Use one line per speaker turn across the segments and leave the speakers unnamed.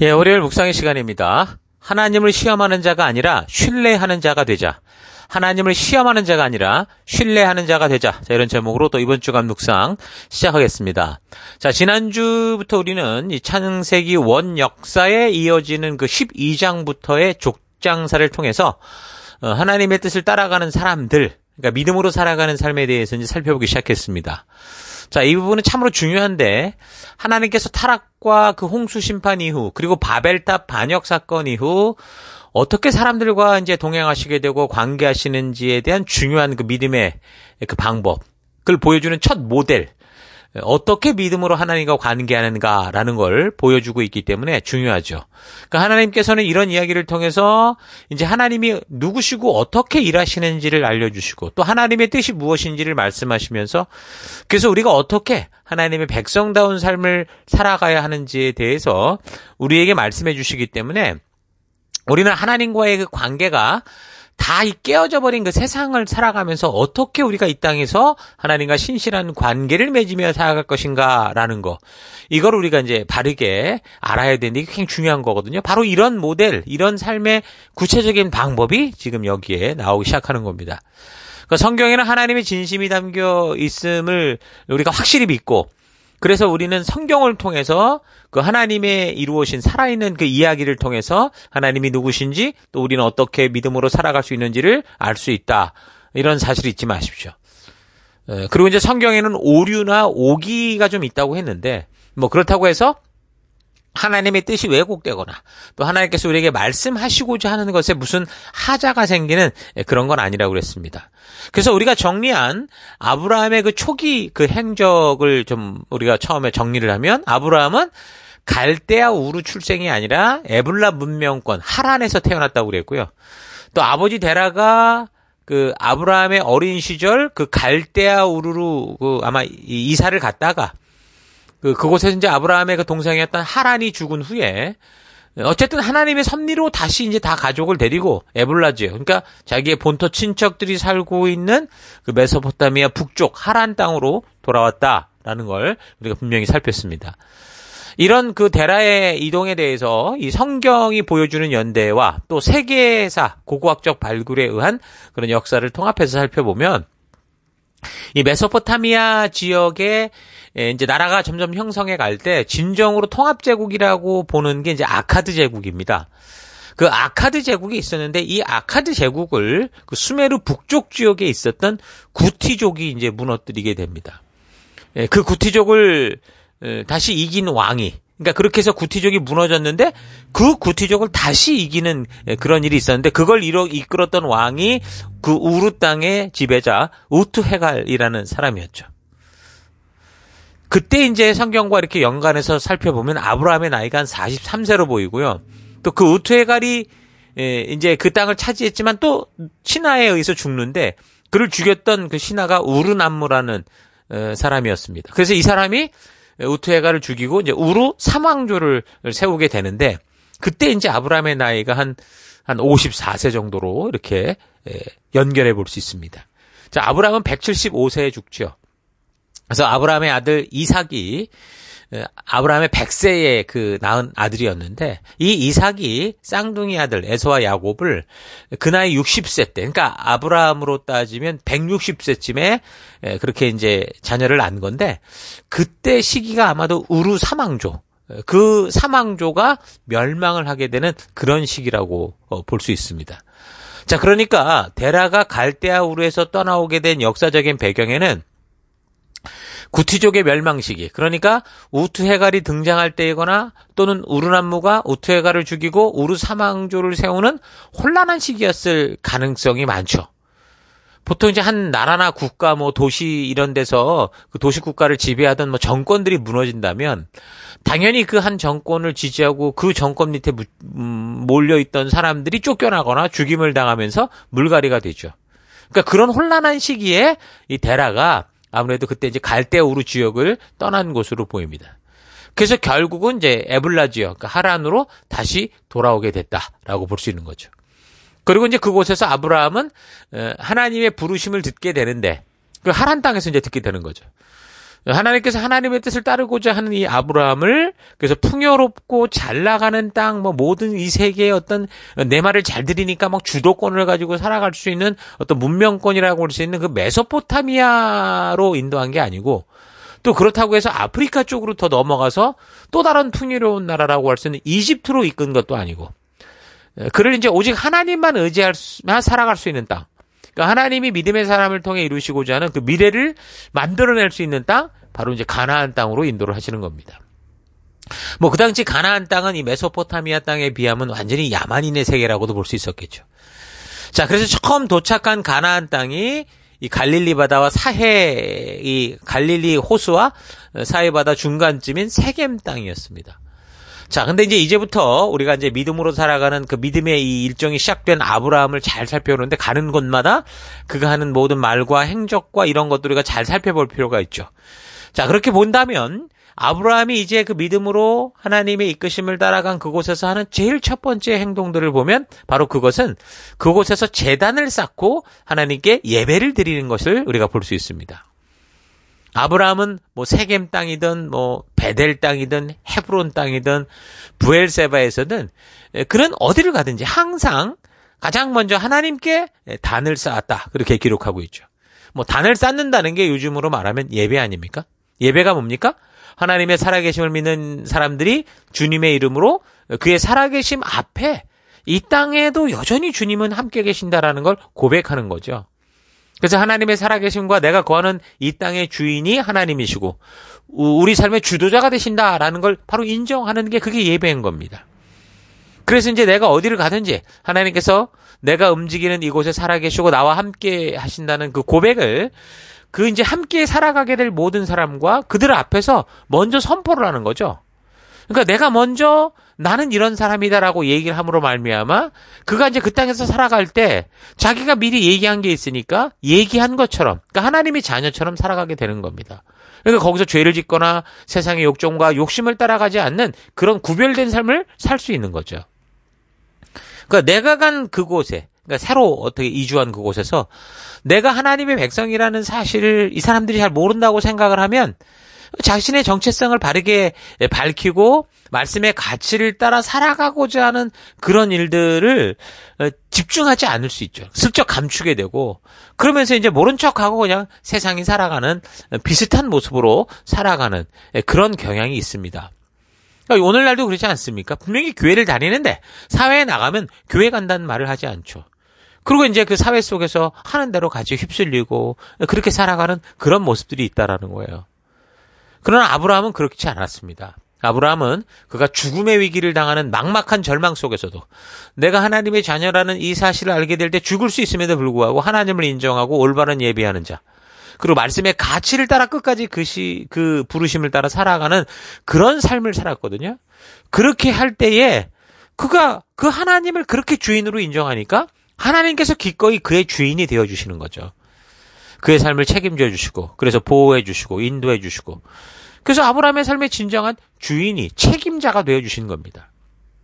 예, 월요일 묵상의 시간입니다. 하나님을 시험하는 자가 아니라 신뢰하는 자가 되자. 하나님을 시험하는 자가 아니라 신뢰하는 자가 되자. 자, 이런 제목으로 또 이번 주간 묵상 시작하겠습니다. 자, 지난주부터 우리는 이 창세기 원 역사에 이어지는 그 12장부터의 족장사를 통해서 하나님의 뜻을 따라가는 사람들, 그러니까 믿음으로 살아가는 삶에 대해서 이제 살펴보기 시작했습니다. 자, 이 부분은 참으로 중요한데, 하나님께서 타락과 그 홍수 심판 이후, 그리고 바벨탑 반역 사건 이후, 어떻게 사람들과 이제 동행하시게 되고 관계하시는지에 대한 중요한 그 믿음의 그 방법, 그걸 보여주는 첫 모델, 어떻게 믿음으로 하나님과 관계하는가라는 걸 보여주고 있기 때문에 중요하죠. 그러니까 하나님께서는 이런 이야기를 통해서 이제 하나님이 누구시고 어떻게 일하시는지를 알려주시고 또 하나님의 뜻이 무엇인지를 말씀하시면서 그래서 우리가 어떻게 하나님의 백성다운 삶을 살아가야 하는지에 대해서 우리에게 말씀해 주시기 때문에 우리는 하나님과의 그 관계가 다 깨어져 버린 그 세상을 살아가면서 어떻게 우리가 이 땅에서 하나님과 신실한 관계를 맺으며 살아갈 것인가라는 거. 이걸 우리가 이제 바르게 알아야 되는데 이게 굉장히 중요한 거거든요. 바로 이런 모델, 이런 삶의 구체적인 방법이 지금 여기에 나오기 시작하는 겁니다. 그러니까 성경에는 하나님의 진심이 담겨 있음을 우리가 확실히 믿고 그래서 우리는 성경을 통해서 그 하나님의 이루어진 살아있는 그 이야기를 통해서 하나님이 누구신지 또 우리는 어떻게 믿음으로 살아갈 수 있는지를 알 수 있다. 이런 사실을 잊지 마십시오. 그리고 이제 성경에는 오류나 오기가 좀 있다고 했는데 뭐 그렇다고 해서 하나님의 뜻이 왜곡되거나 또 하나님께서 우리에게 말씀하시고자 하는 것에 무슨 하자가 생기는 그런 건 아니라고 그랬습니다. 그래서 우리가 정리한 아브라함의 그 초기 그 행적을 좀 우리가 처음에 정리를 하면 아브라함은 갈대아 우르 출생이 아니라 에블라 문명권 하란에서 태어났다고 그랬고요. 또 아버지 데라가 그 아브라함의 어린 시절 그 갈대아 우르로 그 아마 이사를 갔다가 그곳에서 이제 아브라함의 그 동생이었던 하란이 죽은 후에 어쨌든 하나님의 섭리로 다시 이제 다 가족을 데리고 에블라지요. 그러니까 자기의 본토 친척들이 살고 있는 그 메소포타미아 북쪽 하란 땅으로 돌아왔다라는 걸 우리가 분명히 살폈습니다. 이런 그 데라의 이동에 대해서 이 성경이 보여주는 연대와 또 세계사 고고학적 발굴에 의한 그런 역사를 통합해서 살펴보면 이 메소포타미아 지역에 이제 나라가 점점 형성해 갈 때 진정으로 통합제국이라고 보는 게 이제 아카드 제국입니다. 그 아카드 제국이 있었는데 이 아카드 제국을 그 수메르 북쪽 지역에 있었던 구티족이 이제 무너뜨리게 됩니다. 그 구티족을 다시 이긴 왕이 그러니까 그렇게 해서 구티족이 무너졌는데 그 구티족을 다시 이기는 그런 일이 있었는데 그걸 이끌었던 왕이 그 우르 땅의 지배자 우투헤갈이라는 사람이었죠. 그때 이제 성경과 이렇게 연관해서 살펴보면 아브라함의 나이가 한 43세로 보이고요. 또 그 우투헤갈이 이제 그 땅을 차지했지만 또 신하에 의해서 죽는데 그를 죽였던 그 신하가 우르남무라는 사람이었습니다. 그래서 이 사람이 우투헤갈을 죽이고 이제 우르 삼왕조를 세우게 되는데 그때 이제 아브라함의 나이가 한 54세 정도로 이렇게 연결해 볼 수 있습니다. 자, 아브라함은 175세에 죽죠. 그래서 아브라함의 아들 이삭이 아브라함의 100세에 그 낳은 아들이었는데 이 이삭이 쌍둥이 아들 에서와 야곱을 그 나이 60세 때 그러니까 아브라함으로 따지면 160세쯤에 그렇게 이제 자녀를 낳은 건데 그때 시기가 아마도 우르 사망조 그 사망조가 멸망을 하게 되는 그런 시기라고 볼 수 있습니다. 자, 그러니까 데라가 갈대아 우르에서 떠나오게 된 역사적인 배경에는 구티족의 멸망 시기, 그러니까 우투헤갈이 등장할 때이거나 또는 우르남무가 우투헤갈을 죽이고 우르 사망조를 세우는 혼란한 시기였을 가능성이 많죠. 보통 이제 한 나라나 국가, 뭐 도시 이런 데서 그 도시 국가를 지배하던 뭐 정권들이 무너진다면 당연히 그 한 정권을 지지하고 그 정권 밑에 몰려있던 사람들이 쫓겨나거나 죽임을 당하면서 물갈이가 되죠. 그러니까 그런 혼란한 시기에 이 데라가 아무래도 그때 이제 갈대아 우르 지역을 떠난 곳으로 보입니다. 그래서 결국은 이제 에블라 지역, 그러니까 하란으로 다시 돌아오게 됐다라고 볼 수 있는 거죠. 그리고 이제 그곳에서 아브라함은 하나님의 부르심을 듣게 되는데 그 하란 땅에서 이제 듣게 되는 거죠. 하나님께서 하나님의 뜻을 따르고자 하는 이 아브라함을 그래서 풍요롭고 잘 나가는 땅, 모든 이 세계의 어떤 내 말을 잘 들으니까 막 주도권을 가지고 살아갈 수 있는 어떤 문명권이라고 할 수 있는 그 메소포타미아로 인도한 게 아니고 또 그렇다고 해서 아프리카 쪽으로 더 넘어가서 또 다른 풍요로운 나라라고 할 수 있는 이집트로 이끈 것도 아니고 그를 이제 오직 하나님만 의지하며 살아갈 수 있는 땅. 그러니까 하나님이 믿음의 사람을 통해 이루시고자 하는 그 미래를 만들어낼 수 있는 땅, 바로 이제 가나안 땅으로 인도를 하시는 겁니다. 그 당시 가나안 땅은 이 메소포타미아 땅에 비하면 완전히 야만인의 세계라고도 볼 수 있었겠죠. 자, 그래서 처음 도착한 가나안 땅이 이 갈릴리 바다와 이 갈릴리 호수와 사해 바다 중간쯤인 세겜 땅이었습니다. 자, 근데 이제부터 우리가 이제 믿음으로 살아가는 그 믿음의 이 일정이 시작된 아브라함을 잘 살펴보는데 가는 곳마다 그가 하는 모든 말과 행적과 이런 것들을 우리가 잘 살펴볼 필요가 있죠. 자, 그렇게 본다면 아브라함이 이제 그 믿음으로 하나님의 이끄심을 따라간 그곳에서 하는 제일 첫 번째 행동들을 보면 바로 그것은 그곳에서 제단을 쌓고 하나님께 예배를 드리는 것을 우리가 볼 수 있습니다. 아브라함은 세겜 땅이든 베델 땅이든 헤브론 땅이든 부엘세바에서든 그는 어디를 가든지 항상 가장 먼저 하나님께 단을 쌓았다. 그렇게 기록하고 있죠. 단을 쌓는다는 게 요즘으로 말하면 예배 아닙니까? 예배가 뭡니까? 하나님의 살아계심을 믿는 사람들이 주님의 이름으로 그의 살아계심 앞에 이 땅에도 여전히 주님은 함께 계신다라는 걸 고백하는 거죠. 그래서 하나님의 살아계심과 내가 거하는 이 땅의 주인이 하나님이시고 우리 삶의 주도자가 되신다라는 걸 바로 인정하는 게 그게 예배인 겁니다. 그래서 이제 내가 어디를 가든지 하나님께서 내가 움직이는 이곳에 살아계시고 나와 함께 하신다는 그 고백을 그 이제 함께 살아가게 될 모든 사람과 그들 앞에서 먼저 선포를 하는 거죠. 그러니까 내가 먼저 나는 이런 사람이다라고 얘기를 함으로 말미암아 그가 이제 그 땅에서 살아갈 때 자기가 미리 얘기한 게 있으니까 얘기한 것처럼 그러니까 하나님의 자녀처럼 살아가게 되는 겁니다. 그러니까 거기서 죄를 짓거나 세상의 욕정과 욕심을 따라가지 않는 그런 구별된 삶을 살 수 있는 거죠. 그러니까 내가 간 그곳에 그러니까 새로 어떻게 이주한 그곳에서 내가 하나님의 백성이라는 사실을 이 사람들이 잘 모른다고 생각을 하면 자신의 정체성을 바르게 밝히고 말씀의 가치를 따라 살아가고자 하는 그런 일들을 집중하지 않을 수 있죠. 슬쩍 감추게 되고 그러면서 이제 모른 척하고 그냥 세상이 살아가는 비슷한 모습으로 살아가는 그런 경향이 있습니다. 그러니까 오늘날도 그렇지 않습니까? 분명히 교회를 다니는데 사회에 나가면 교회 간다는 말을 하지 않죠. 그리고 이제 그 사회 속에서 하는 대로 같이 휩쓸리고 그렇게 살아가는 그런 모습들이 있다라는 거예요. 그러나 아브라함은 그렇지 않았습니다. 아브라함은 그가 죽음의 위기를 당하는 막막한 절망 속에서도 내가 하나님의 자녀라는 이 사실을 알게 될 때 죽을 수 있음에도 불구하고 하나님을 인정하고 올바른 예배하는 자 그리고 말씀의 가치를 따라 끝까지 그 부르심을 따라 살아가는 그런 삶을 살았거든요. 그렇게 할 때에 그가 그 하나님을 그렇게 주인으로 인정하니까 하나님께서 기꺼이 그의 주인이 되어주시는 거죠. 그의 삶을 책임져 주시고 그래서 보호해 주시고 인도해 주시고 그래서 아브라함의 삶의 진정한 주인이 책임자가 되어주신 겁니다.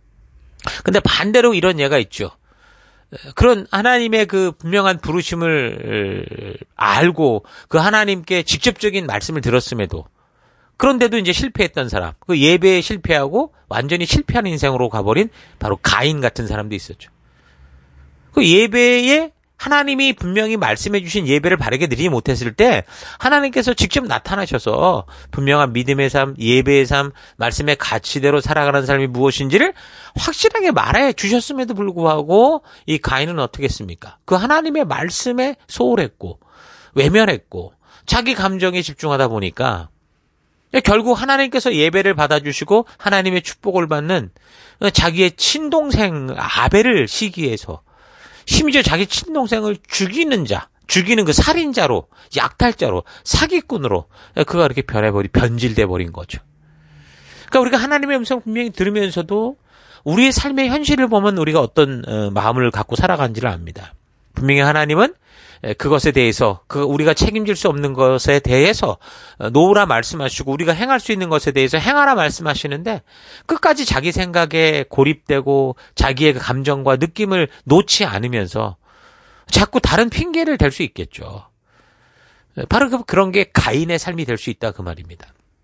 근데 반대로 이런 예가 있죠. 그런 하나님의 그 분명한 부르심을 알고 그 하나님께 직접적인 말씀을 들었음에도 그런데도 이제 실패했던 사람, 그 예배에 실패하고 완전히 실패한 인생으로 가버린 바로 가인 같은 사람도 있었죠. 그 예배에 하나님이 분명히 말씀해 주신 예배를 바르게 드리지 못했을 때 하나님께서 직접 나타나셔서 분명한 믿음의 삶, 예배의 삶, 말씀의 가치대로 살아가는 삶이 무엇인지를 확실하게 말해 주셨음에도 불구하고 이 가인은 어떻게 했습니까? 그 하나님의 말씀에 소홀했고 외면했고 자기 감정에 집중하다 보니까 결국 하나님께서 예배를 받아주시고 하나님의 축복을 받는 자기의 친동생 아벨을 시기해서 심지어 자기 친동생을 죽이는 그 살인자로, 약탈자로, 사기꾼으로 그가 이렇게 변질돼 버린 거죠. 그러니까 우리가 하나님의 음성 분명히 들으면서도 우리의 삶의 현실을 보면 우리가 어떤 마음을 갖고 살아가는지를 압니다. 분명히 하나님은 그것에 대해서 우리가 책임질 수 없는 것에 대해서 놓으라 말씀하시고 우리가 행할 수 있는 것에 대해서 행하라 말씀하시는데 끝까지 자기 생각에 고립되고 자기의 그 감정과 느낌을 놓지 않으면서 자꾸 다른 핑계를 댈 수 있겠죠. 바로 그런 게 가인의 삶이 될 수 있다 그 말입니다.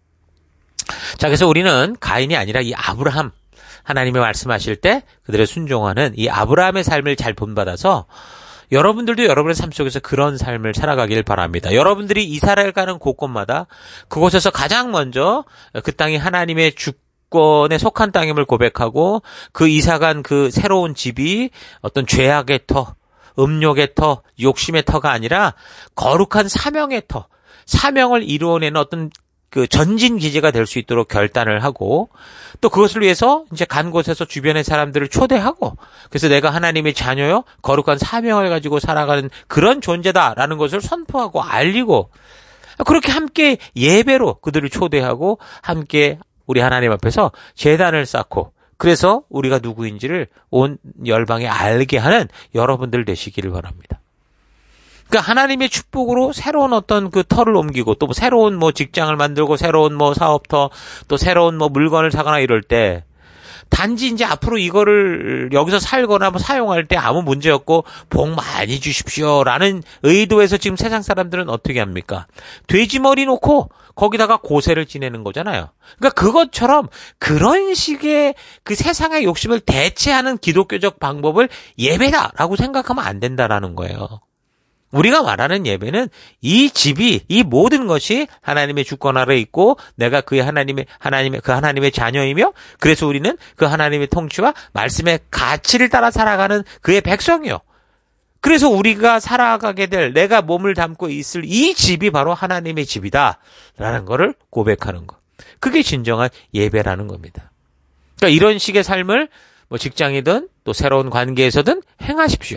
자, 그래서 우리는 가인이 아니라 이 아브라함, 하나님의 말씀하실 때 그들의 순종하는 이 아브라함의 삶을 잘 본받아서 여러분들도 여러분의 삶 속에서 그런 삶을 살아가길 바랍니다. 여러분들이 이스라엘 가는 곳곳마다 그곳에서 가장 먼저 그 땅이 하나님의 주권에 속한 땅임을 고백하고 그 이사간 그 새로운 집이 어떤 죄악의 터, 음욕의 터, 욕심의 터가 아니라 거룩한 사명의 터, 사명을 이루어내는 어떤 그 전진 기지가 될 수 있도록 결단을 하고 또 그것을 위해서 이제 간 곳에서 주변의 사람들을 초대하고 그래서 내가 하나님의 자녀요 거룩한 사명을 가지고 살아가는 그런 존재다라는 것을 선포하고 알리고 그렇게 함께 예배로 그들을 초대하고 함께 우리 하나님 앞에서 제단을 쌓고 그래서 우리가 누구인지를 온 열방에 알게 하는 여러분들 되시기를 바랍니다. 그러니까 하나님의 축복으로 새로운 어떤 그 터를 옮기고 또 새로운 뭐 직장을 만들고 새로운 뭐 사업터 또 새로운 뭐 물건을 사거나 이럴 때 단지 이제 앞으로 이거를 여기서 살거나 뭐 사용할 때 아무 문제 없고 복 많이 주십시오라는 의도에서 지금 세상 사람들은 어떻게 합니까? 돼지머리 놓고 거기다가 고세를 지내는 거잖아요. 그러니까 그것처럼 그런 식의 그 세상의 욕심을 대체하는 기독교적 방법을 예배다라고 생각하면 안 된다라는 거예요. 우리가 말하는 예배는 이 집이 이 모든 것이 하나님의 주권 아래 있고 내가 그 하나님의 자녀이며 그래서 우리는 그 하나님의 통치와 말씀의 가치를 따라 살아가는 그의 백성이요. 그래서 우리가 살아가게 될 내가 몸을 담고 있을 이 집이 바로 하나님의 집이다라는 것을 고백하는 것. 그게 진정한 예배라는 겁니다. 그러니까 이런 식의 삶을 뭐 직장이든 또 새로운 관계에서든 행하십시오.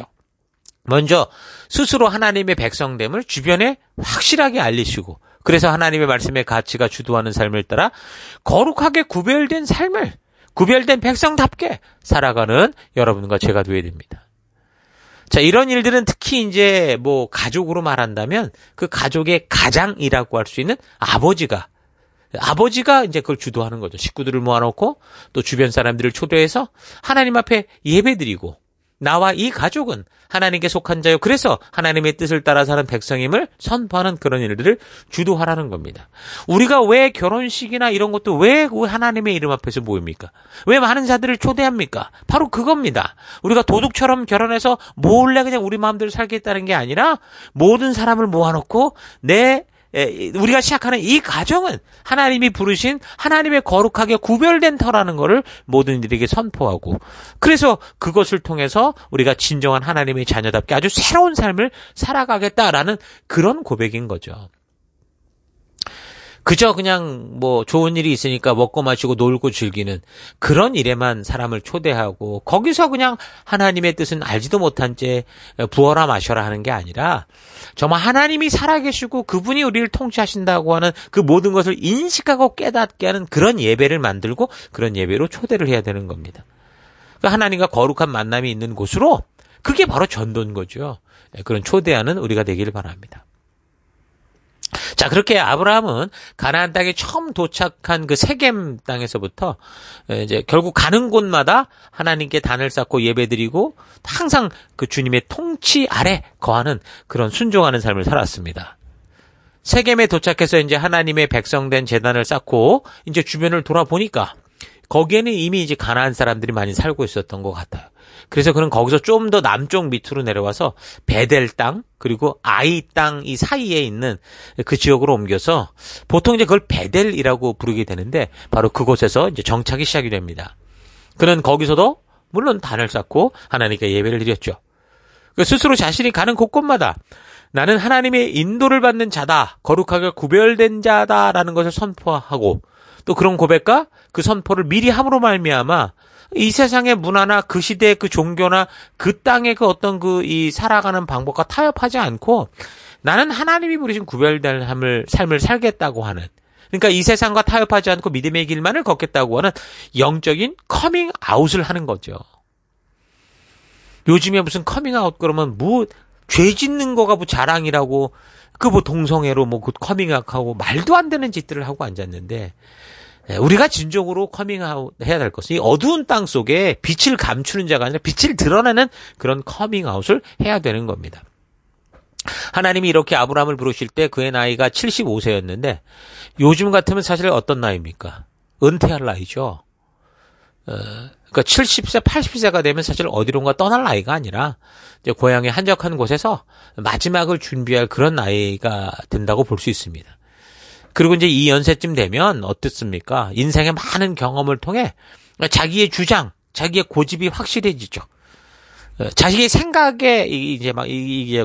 먼저 스스로 하나님의 백성됨을 주변에 확실하게 알리시고 그래서 하나님의 말씀의 가치가 주도하는 삶을 따라 거룩하게 구별된 삶을 구별된 백성답게 살아가는 여러분과 제가 되어야 됩니다. 자, 이런 일들은 특히 이제 뭐 가족으로 말한다면 그 가족의 가장이라고 할 수 있는 아버지가 이제 그걸 주도하는 거죠. 식구들을 모아놓고 또 주변 사람들을 초대해서 하나님 앞에 예배드리고 나와 이 가족은 하나님께 속한 자요. 그래서 하나님의 뜻을 따라 사는 백성임을 선포하는 그런 일들을 주도하라는 겁니다. 우리가 왜 결혼식이나 이런 것도 왜 하나님의 이름 앞에서 모입니까? 왜 많은 자들을 초대합니까? 바로 그겁니다. 우리가 도둑처럼 결혼해서 몰래 그냥 우리 마음대로 살겠다는 게 아니라 모든 사람을 모아놓고 우리가 시작하는 이 가정은 하나님이 부르신 하나님의 거룩하게 구별된 터라는 것을 모든 이들에게 선포하고 그래서 그것을 통해서 우리가 진정한 하나님의 자녀답게 아주 새로운 삶을 살아가겠다라는 그런 고백인 거죠. 그저 그냥 뭐 좋은 일이 있으니까 먹고 마시고 놀고 즐기는 그런 일에만 사람을 초대하고 거기서 그냥 하나님의 뜻은 알지도 못한 채 부어라 마셔라 하는 게 아니라 정말 하나님이 살아계시고 그분이 우리를 통치하신다고 하는 그 모든 것을 인식하고 깨닫게 하는 그런 예배를 만들고 그런 예배로 초대를 해야 되는 겁니다. 그러니까 하나님과 거룩한 만남이 있는 곳으로 그게 바로 전도인 거죠. 그런 초대하는 우리가 되기를 바랍니다. 자, 그렇게 아브라함은 가나안 땅에 처음 도착한 그 세겜 땅에서부터 이제 결국 가는 곳마다 하나님께 단을 쌓고 예배드리고 항상 그 주님의 통치 아래 거하는 그런 순종하는 삶을 살았습니다. 세겜에 도착해서 이제 하나님의 백성된 제단을 쌓고 이제 주변을 돌아보니까 거기에는 이미 이제 가나안 사람들이 많이 살고 있었던 것 같아요. 그래서 그는 거기서 좀 더 남쪽 밑으로 내려와서 베델 땅 그리고 아이 땅 이 사이에 있는 그 지역으로 옮겨서 보통 이제 그걸 베델이라고 부르게 되는데 바로 그곳에서 이제 정착이 시작이 됩니다. 그는 거기서도 물론 단을 쌓고 하나님께 예배를 드렸죠. 스스로 자신이 가는 곳곳마다 나는 하나님의 인도를 받는 자다, 거룩하게 구별된 자다라는 것을 선포하고 또 그런 고백과 그 선포를 미리 함으로 말미암아 이 세상의 문화나 그 시대의 그 종교나 그 땅의 그 어떤 이 살아가는 방법과 타협하지 않고 나는 하나님이 부르신 구별된 삶을 살겠다고 하는 그러니까 이 세상과 타협하지 않고 믿음의 길만을 걷겠다고 하는 영적인 커밍 아웃을 하는 거죠. 요즘에 무슨 커밍 아웃 그러면 죄 짓는 거가 자랑이라고 동성애로 그 커밍 아웃하고 말도 안 되는 짓들을 하고 앉았는데 우리가 진정으로 커밍아웃 해야 될 것은 이 어두운 땅 속에 빛을 감추는 자가 아니라 빛을 드러내는 그런 커밍아웃을 해야 되는 겁니다. 하나님이 이렇게 아브라함을 부르실 때 그의 나이가 75세였는데 요즘 같으면 사실 어떤 나이입니까? 은퇴할 나이죠. 그러니까 70세, 80세가 되면 사실 어디론가 떠날 나이가 아니라 이제 고향의 한적한 곳에서 마지막을 준비할 그런 나이가 된다고 볼 수 있습니다. 그리고 이제 이 연세쯤 되면 어떻습니까? 인생의 많은 경험을 통해 자기의 주장, 자기의 고집이 확실해지죠. 자기의 생각에 이제 막 이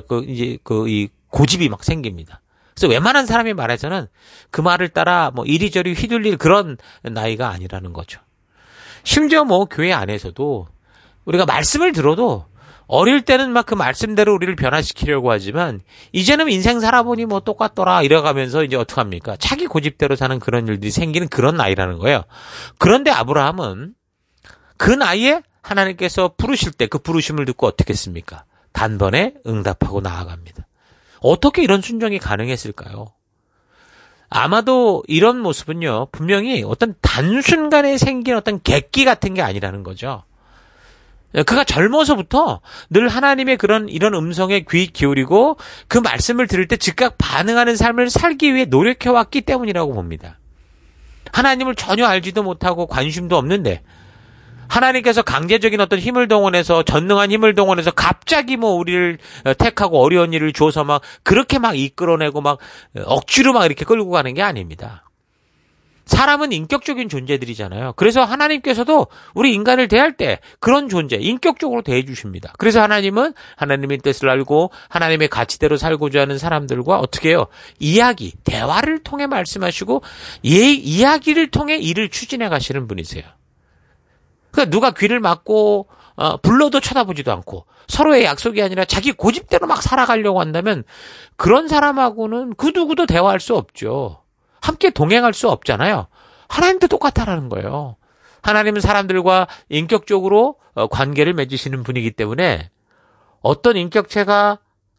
고집이 막 생깁니다. 그래서 웬만한 사람이 말해서는 그 말을 따라 뭐 이리저리 휘둘릴 그런 나이가 아니라는 거죠. 심지어 뭐 교회 안에서도 우리가 말씀을 들어도 어릴 때는 막 그 말씀대로 우리를 변화시키려고 하지만 이제는 인생 살아보니 뭐 똑같더라 이래가면서 이제 어떡합니까? 자기 고집대로 사는 그런 일들이 생기는 그런 나이라는 거예요. 그런데 아브라함은 그 나이에 하나님께서 부르실 때 그 부르심을 듣고 어떻게 했습니까? 단번에 응답하고 나아갑니다. 어떻게 이런 순종이 가능했을까요? 아마도 이런 모습은요, 분명히 어떤 단순간에 생긴 어떤 객기 같은 게 아니라는 거죠. 그가 젊어서부터 늘 하나님의 이런 음성에 귀 기울이고 그 말씀을 들을 때 즉각 반응하는 삶을 살기 위해 노력해왔기 때문이라고 봅니다. 하나님을 전혀 알지도 못하고 관심도 없는데 하나님께서 강제적인 어떤 힘을 동원해서 전능한 힘을 동원해서 갑자기 뭐 우리를 택하고 어려운 일을 줘서 막 그렇게 막 이끌어내고 막 억지로 막 이렇게 끌고 가는 게 아닙니다. 사람은 인격적인 존재들이잖아요. 그래서 하나님께서도 우리 인간을 대할 때 그런 존재, 인격적으로 대해 주십니다. 그래서 하나님은 하나님의 뜻을 알고 하나님의 가치대로 살고자 하는 사람들과 어떻게 해요? 이야기, 대화를 통해 말씀하시고 이야기를 통해 일을 추진해 가시는 분이세요. 그러니까 누가 귀를 막고 불러도 쳐다보지도 않고 서로의 약속이 아니라 자기 고집대로 막 살아가려고 한다면 그런 사람하고는 그 누구도 대화할 수 없죠. 함께 동행할 수 없잖아요. 하나님도 똑같다라는 거예요. 하나님은 사람들과 인격적으로 관계를 맺으시는 분이기 때문에 어떤 인격체가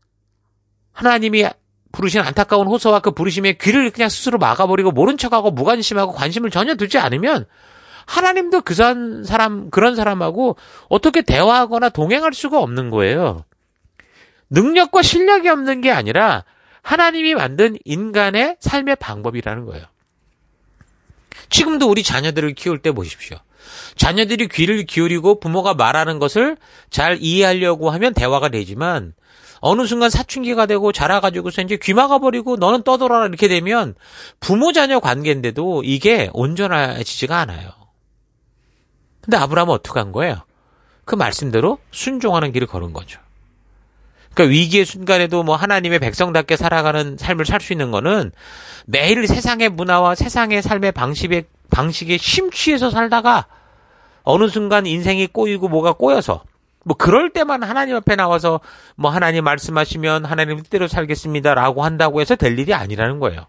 하나님이 부르신 안타까운 호소와 그 부르심의 귀를 그냥 스스로 막아버리고 모른 척하고 무관심하고 관심을 전혀 두지 않으면 하나님도 그런 사람하고 어떻게 대화하거나 동행할 수가 없는 거예요. 능력과 실력이 없는 게 아니라 하나님이 만든 인간의 삶의 방법이라는 거예요. 지금도 우리 자녀들을 키울 때 보십시오. 자녀들이 귀를 기울이고 부모가 말하는 것을 잘 이해하려고 하면 대화가 되지만 어느 순간 사춘기가 되고 자라가지고서 이제 귀 막아버리고 너는 떠돌아라 이렇게 되면 부모 자녀 관계인데도 이게 온전해지지가 않아요. 근데 아브라함은 어떻게 한 거예요? 그 말씀대로 순종하는 길을 걸은 거죠. 그러니까 위기의 순간에도 뭐 하나님의 백성답게 살아가는 삶을 살 수 있는 거는 매일 세상의 문화와 세상의 삶의 방식에 심취해서 살다가 어느 순간 인생이 꼬이고 뭐가 꼬여서 뭐 그럴 때만 하나님 앞에 나와서 뭐 하나님 말씀하시면 하나님 뜻대로 살겠습니다라고 한다고 해서 될 일이 아니라는 거예요.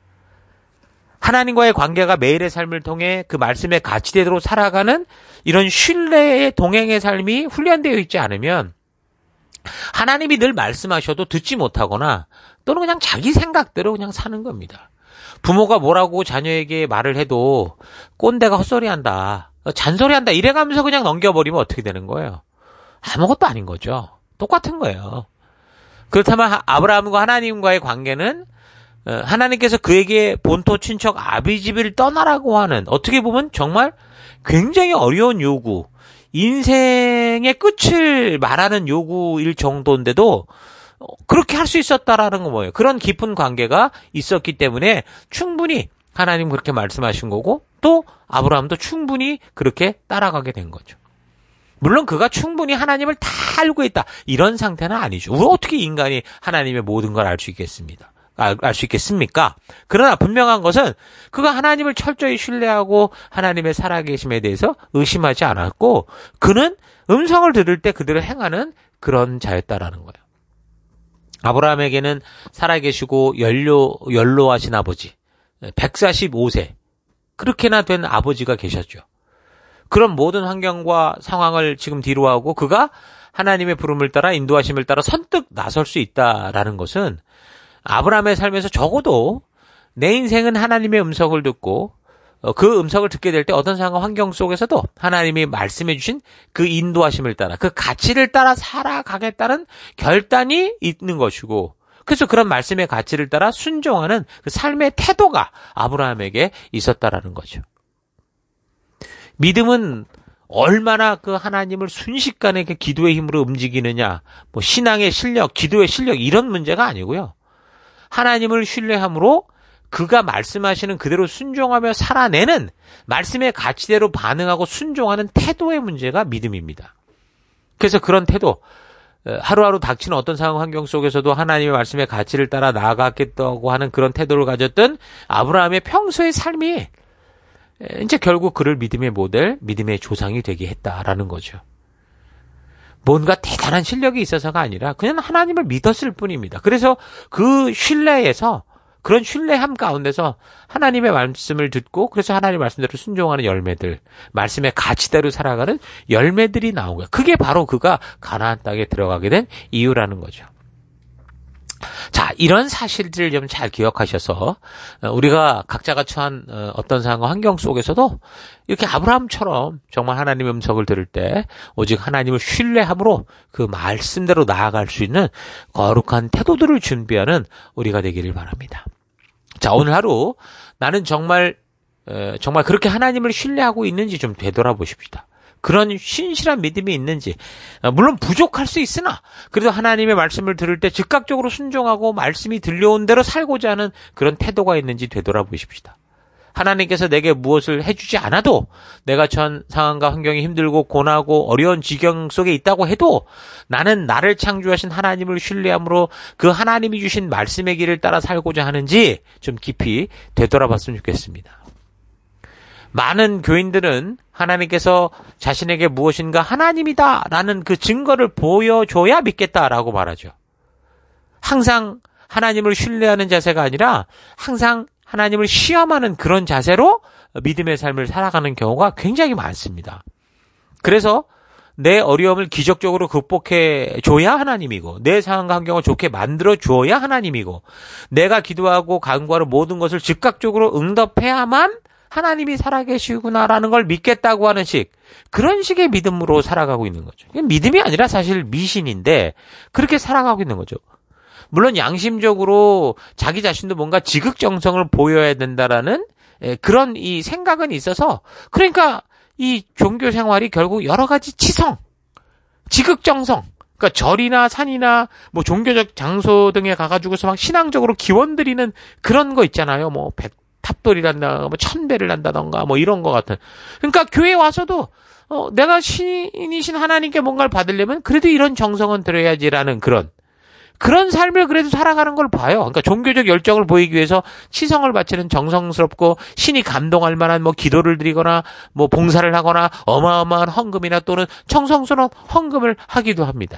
하나님과의 관계가 매일의 삶을 통해 그 말씀의 가치대로 살아가는 이런 신뢰의 동행의 삶이 훈련되어 있지 않으면 하나님이 늘 말씀하셔도 듣지 못하거나 또는 그냥 자기 생각대로 그냥 사는 겁니다. 부모가 뭐라고 자녀에게 말을 해도 꼰대가 헛소리한다, 잔소리한다 이래가면서 그냥 넘겨버리면 어떻게 되는 거예요? 아무것도 아닌 거죠. 똑같은 거예요. 그렇다면 아브라함과 하나님과의 관계는 하나님께서 그에게 본토 친척 아비집을 떠나라고 하는 어떻게 보면 정말 굉장히 어려운 요구, 인생의 끝을 말하는 요구일 정도인데도 그렇게 할 수 있었다라는 거 뭐예요? 그런 깊은 관계가 있었기 때문에 충분히 하나님 그렇게 말씀하신 거고 또 아브라함도 충분히 그렇게 따라가게 된 거죠. 물론 그가 충분히 하나님을 다 알고 있다 이런 상태는 아니죠. 우리 어떻게 인간이 하나님의 모든 걸 알 수 있겠습니다. 알 수 있겠습니까? 그러나 분명한 것은 그가 하나님을 철저히 신뢰하고 하나님의 살아계심에 대해서 의심하지 않았고 그는 음성을 들을 때 그대로 행하는 그런 자였다라는 거예요. 아브라함에게는 살아계시고 연로하신 아버지 145세 그렇게나 된 아버지가 계셨죠. 그런 모든 환경과 상황을 지금 뒤로하고 그가 하나님의 부름을 따라 인도하심을 따라 선뜻 나설 수 있다라는 것은 아브라함의 삶에서 적어도 내 인생은 하나님의 음성을 듣고 그 음성을 듣게 될 때 어떤 상황 환경 속에서도 하나님이 말씀해 주신 그 인도하심을 따라 그 가치를 따라 살아가겠다는 결단이 있는 것이고 그래서 그런 말씀의 가치를 따라 순종하는 그 삶의 태도가 아브라함에게 있었다라는 거죠. 믿음은 얼마나 그 하나님을 순식간에 그 기도의 힘으로 움직이느냐, 뭐 신앙의 실력, 기도의 실력 이런 문제가 아니고요. 하나님을 신뢰함으로 그가 말씀하시는 그대로 순종하며 살아내는 말씀의 가치대로 반응하고 순종하는 태도의 문제가 믿음입니다. 그래서 그런 태도, 하루하루 닥치는 어떤 상황 환경 속에서도 하나님의 말씀의 가치를 따라 나아가겠다고 하는 그런 태도를 가졌던 아브라함의 평소의 삶이 이제 결국 그를 믿음의 모델, 믿음의 조상이 되게 했다라는 거죠. 뭔가 대단한 실력이 있어서가 아니라 그냥 하나님을 믿었을 뿐입니다. 그래서 그 신뢰에서, 그런 신뢰함 가운데서 하나님의 말씀을 듣고 그래서 하나님의 말씀대로 순종하는 열매들, 말씀의 가치대로 살아가는 열매들이 나온 거예요. 그게 바로 그가 가나안 땅에 들어가게 된 이유라는 거죠. 자, 이런 사실들을 좀 잘 기억하셔서 우리가 각자가 처한 어떤 상황과 환경 속에서도 이렇게 아브라함처럼 정말 하나님의 음성을 들을 때 오직 하나님을 신뢰함으로 그 말씀대로 나아갈 수 있는 거룩한 태도들을 준비하는 우리가 되기를 바랍니다. 자, 오늘 하루 나는 정말 그렇게 하나님을 신뢰하고 있는지 좀 되돌아보십시다. 그런 신실한 믿음이 있는지, 물론 부족할 수 있으나 그래도 하나님의 말씀을 들을 때 즉각적으로 순종하고 말씀이 들려온 대로 살고자 하는 그런 태도가 있는지 되돌아보십시다. 하나님께서 내게 무엇을 해주지 않아도 내가 처한 상황과 환경이 힘들고 고나고 어려운 지경 속에 있다고 해도 나는 나를 창조하신 하나님을 신뢰함으로 그 하나님이 주신 말씀의 길을 따라 살고자 하는지 좀 깊이 되돌아봤으면 좋겠습니다. 많은 교인들은 하나님께서 자신에게 무엇인가 하나님이다라는 그 증거를 보여줘야 믿겠다라고 말하죠. 항상 하나님을 신뢰하는 자세가 아니라 항상 하나님을 시험하는 그런 자세로 믿음의 삶을 살아가는 경우가 굉장히 많습니다. 그래서 내 어려움을 기적적으로 극복해 줘야 하나님이고 내 상황과 환경을 좋게 만들어 줘야 하나님이고 내가 기도하고 간구하는 모든 것을 즉각적으로 응답해야만 하나님이 살아계시구나라는 걸 믿겠다고 하는 그런 식의 믿음으로 살아가고 있는 거죠. 믿음이 아니라 사실 미신인데 그렇게 살아가고 있는 거죠. 물론 양심적으로 자기 자신도 뭔가 지극정성을 보여야 된다라는 그런 이 생각은 있어서 그러니까 이 종교 생활이 결국 여러 가지 치성, 지극정성, 그러니까 절이나 산이나 뭐 종교적 장소 등에 가가지고서 막 신앙적으로 기원 드리는 그런 거 있잖아요. 뭐 탑돌이를 한다던가, 뭐 천배를 한다던가, 뭐 이런 거 같은. 그러니까 교회에 와서도, 내가 신이신 하나님께 뭔가를 받으려면 그래도 이런 정성은 들어야지라는 그런 삶을 그래도 살아가는 걸 봐요. 그러니까 종교적 열정을 보이기 위해서 치성을 바치는 정성스럽고 신이 감동할 만한 뭐 기도를 드리거나 뭐 봉사를 하거나 어마어마한 헌금이나 또는 청성스러운 헌금을 하기도 합니다.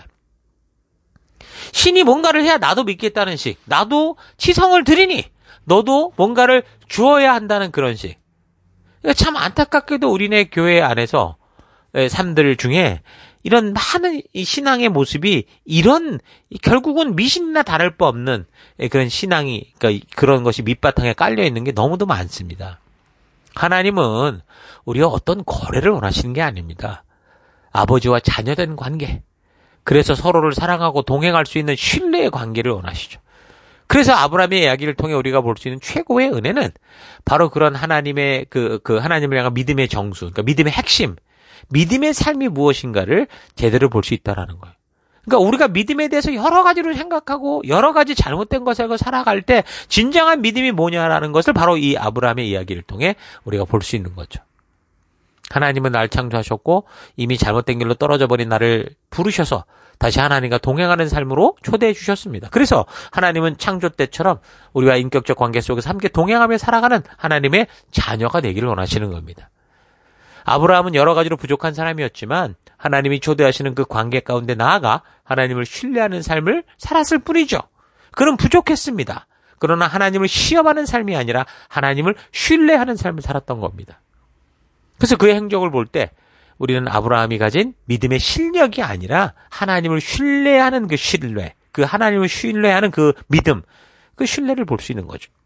신이 뭔가를 해야 나도 믿겠다는 나도 치성을 드리니 너도 뭔가를 주어야 한다는 그런 그러니까 참 안타깝게도 우리네 교회 안에서 삶들 중에 이런 많은 이 신앙의 모습이 이런 결국은 미신이나 다를 바 없는 그런 신앙이 그러니까 그런 것이 밑바탕에 깔려 있는 게 너무도 많습니다. 하나님은 우리가 어떤 거래를 원하시는 게 아닙니다. 아버지와 자녀된 관계. 그래서 서로를 사랑하고 동행할 수 있는 신뢰의 관계를 원하시죠. 그래서 아브라함의 이야기를 통해 우리가 볼 수 있는 최고의 은혜는 바로 그런 하나님의 그 하나님을 향한 믿음의 정수, 그러니까 믿음의 핵심, 믿음의 삶이 무엇인가를 제대로 볼 수 있다라는 거예요. 그러니까 우리가 믿음에 대해서 여러 가지로 생각하고 여러 가지 잘못된 것을 살아갈 때 진정한 믿음이 뭐냐라는 것을 바로 이 아브라함의 이야기를 통해 우리가 볼 수 있는 거죠. 하나님은 날 창조하셨고 이미 잘못된 길로 떨어져 버린 나를 부르셔서 다시 하나님과 동행하는 삶으로 초대해 주셨습니다. 그래서 하나님은 창조 때처럼 우리와 인격적 관계 속에서 함께 동행하며 살아가는 하나님의 자녀가 되기를 원하시는 겁니다. 아브라함은 여러 가지로 부족한 사람이었지만 하나님이 초대하시는 그 관계 가운데 나아가 하나님을 신뢰하는 삶을 살았을 뿐이죠. 그는 부족했습니다. 그러나 하나님을 시험하는 삶이 아니라 하나님을 신뢰하는 삶을 살았던 겁니다. 그래서 그의 행적을 볼 때 우리는 아브라함이 가진 믿음의 실력이 아니라 하나님을 신뢰하는 그 신뢰, 그 하나님을 신뢰하는 그 믿음, 그 신뢰를 볼 수 있는 거죠.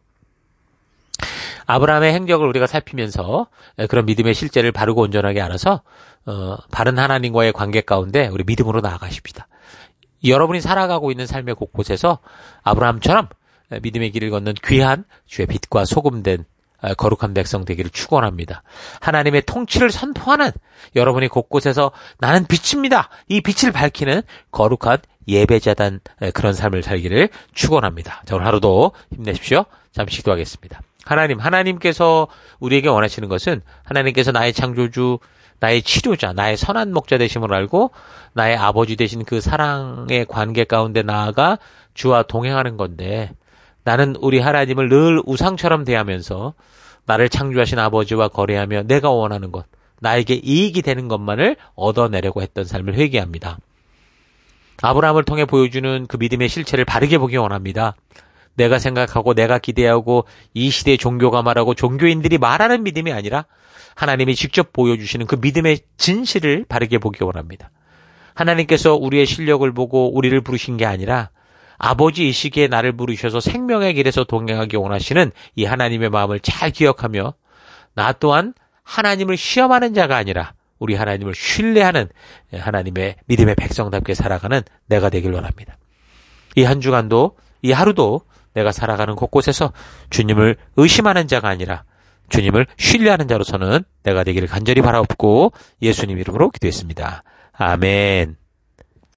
아브라함의 행적을 우리가 살피면서 그런 믿음의 실제를 바르고 온전하게 알아서 바른 하나님과의 관계 가운데 우리 믿음으로 나아가십시다. 여러분이 살아가고 있는 삶의 곳곳에서 아브라함처럼 믿음의 길을 걷는 귀한 주의 빛과 소금된 거룩한 백성 되기를 축원합니다. 하나님의 통치를 선포하는 여러분이 곳곳에서 나는 빛입니다. 이 빛을 밝히는 거룩한 예배자단 그런 삶을 살기를 축원합니다. 자, 오늘 하루도 힘내십시오. 잠시 기도하겠습니다. 하나님께서 우리에게 원하시는 것은 하나님께서 나의 창조주, 나의 치료자, 나의 선한 목자 되심을 알고 나의 아버지 되신 그 사랑의 관계 가운데 나아가 주와 동행하는 건데 나는 우리 하나님을 늘 우상처럼 대하면서 나를 창조하신 아버지와 거래하며 내가 원하는 것, 나에게 이익이 되는 것만을 얻어내려고 했던 삶을 회개합니다. 아브라함을 통해 보여주는 그 믿음의 실체를 바르게 보기 원합니다. 내가 생각하고 내가 기대하고 이 시대의 종교가 말하고 종교인들이 말하는 믿음이 아니라 하나님이 직접 보여주시는 그 믿음의 진실을 바르게 보기 원합니다. 하나님께서 우리의 실력을 보고 우리를 부르신 게 아니라 아버지 이 시기에 나를 부르셔서 생명의 길에서 동행하기 원하시는 이 하나님의 마음을 잘 기억하며 나 또한 하나님을 시험하는 자가 아니라 우리 하나님을 신뢰하는 하나님의 믿음의 백성답게 살아가는 내가 되길 원합니다. 이 한 주간도 이 하루도 내가 살아가는 곳곳에서 주님을 의심하는 자가 아니라 주님을 신뢰하는 자로서는 내가 되기를 간절히 바라옵고 예수님 이름으로 기도했습니다. 아멘.